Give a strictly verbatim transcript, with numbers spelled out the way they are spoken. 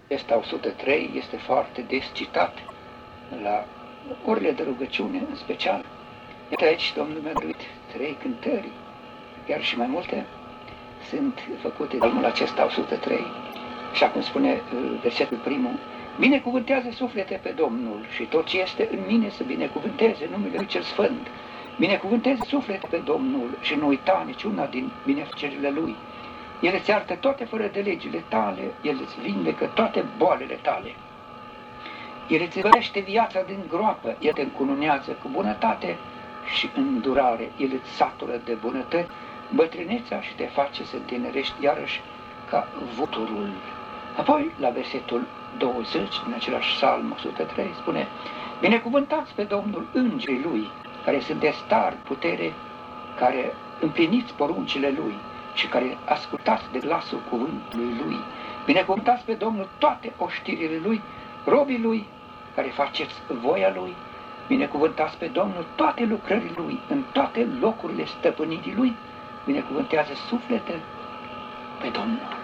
Acesta o sută trei este foarte des citat la orele de rugăciune în special. Iată aici Domnul mi-a dăruit trei cântări, chiar și mai multe, sunt făcute de omul acesta o sută trei. Așa cum spune versetul primul: binecuvântează suflete pe Domnul și tot ce este în mine să binecuvânteze numele Lui Cel Sfânt. Binecuvântează suflete pe Domnul și nu uita niciuna din binefăcerile Lui. El îți iartă toate fără de legile tale, El îți vindecă toate boalele tale. El îți vărește viața din groapă, El te încununează cu bunătate și îndurare. El îți satură de bunătăți bătrânețea și te face să tinerești iarăși ca vuturul. Apoi, la versetul douăzeci, din același psalm o sută trei, spune: binecuvântați pe Domnul îngerii Lui, care sunt de star putere, care împliniți poruncile Lui și care ascultați de glasul cuvântului Lui. Binecuvântați pe Domnul toate oștirile Lui, robii Lui, care faceți voia Lui. Binecuvântați pe Domnul toate lucrările Lui, în toate locurile stăpânirii Lui. Binecuvântează suflete pe Domnul.